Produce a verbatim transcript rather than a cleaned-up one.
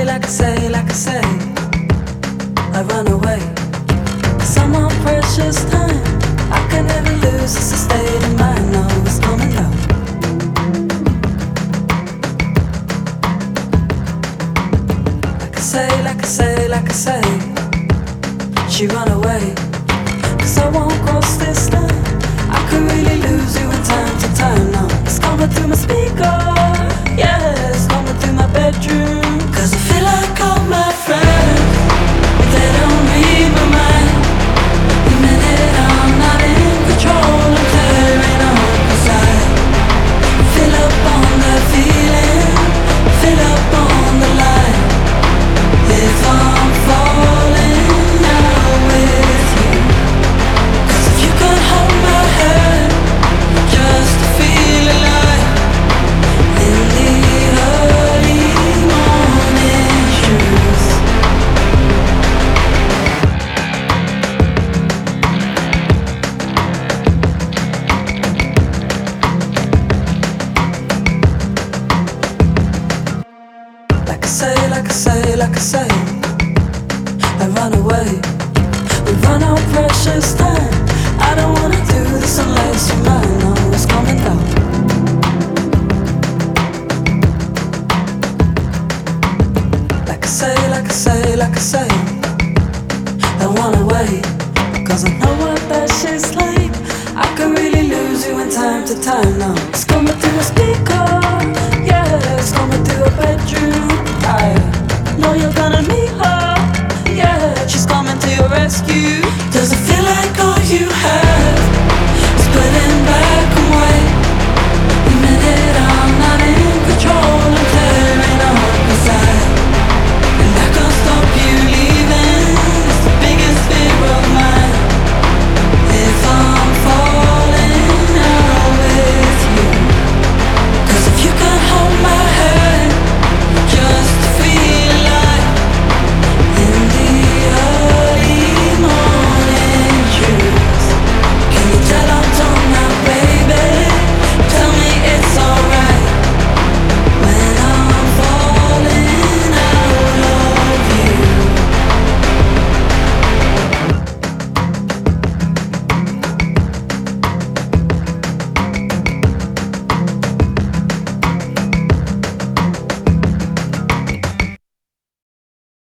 like I say, like I say, I run away. Some more precious time I can never lose. It's a state of mind, no, it's coming down. Like I say, like I say, like I say, she run away. Cause I won't cross this line. I could really lose you in time to time now. It's coming through my speaker, yeah, it's coming through my bedroom. Cause I feel like all my friends, they don't read my mind. The minute I'm not in control, I'm tearing up inside. Fill up on the feeling, fill up on the light. If I'm falling out with you, cause if you could hold my hand just to feel alive in the early morning shoes. Like I say, like I say, like I say, I run away. We run out precious time. I don't wanna do this unless you're mine. No, it's coming down. Like I say, like I say, like I say, I run away. Cause I know what that shit's like. I can really lose you in time to time now. It's coming through a speaker, yeah, it's coming through a bedroom. I know you're gonna meet her, yeah, she's coming to your rescue. Does it feel like all you have